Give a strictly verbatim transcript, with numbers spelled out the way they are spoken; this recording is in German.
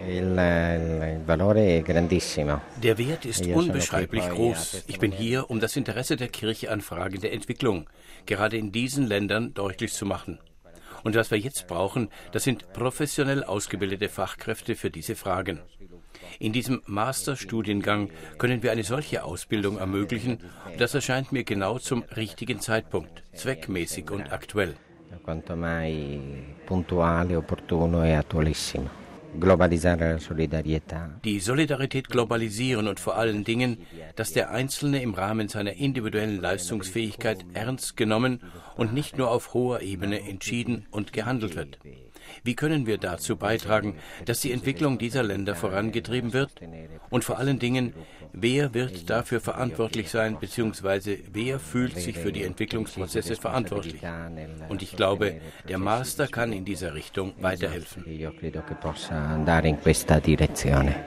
Der Wert ist unbeschreiblich groß. Ich bin hier, um das Interesse der Kirche an Fragen der Entwicklung, gerade in diesen Ländern, deutlich zu machen. Und was wir jetzt brauchen, das sind professionell ausgebildete Fachkräfte für diese Fragen. In diesem Masterstudiengang können wir eine solche Ausbildung ermöglichen, und das erscheint mir genau zum richtigen Zeitpunkt, zweckmäßig und aktuell. Quanto mai puntuale, opportuno e attualissimo. Globalisare la solidarietà. Die Solidarität globalisieren und vor allen Dingen, dass der Einzelne im Rahmen seiner individuellen Leistungsfähigkeit ernst genommen und nicht nur auf hoher Ebene entschieden und gehandelt wird. Wie können wir dazu beitragen, dass die Entwicklung dieser Länder vorangetrieben wird? Und vor allen Dingen, wer wird dafür verantwortlich sein, beziehungsweise wer fühlt sich für die Entwicklungsprozesse verantwortlich? Und ich glaube, der Master kann in dieser Richtung weiterhelfen.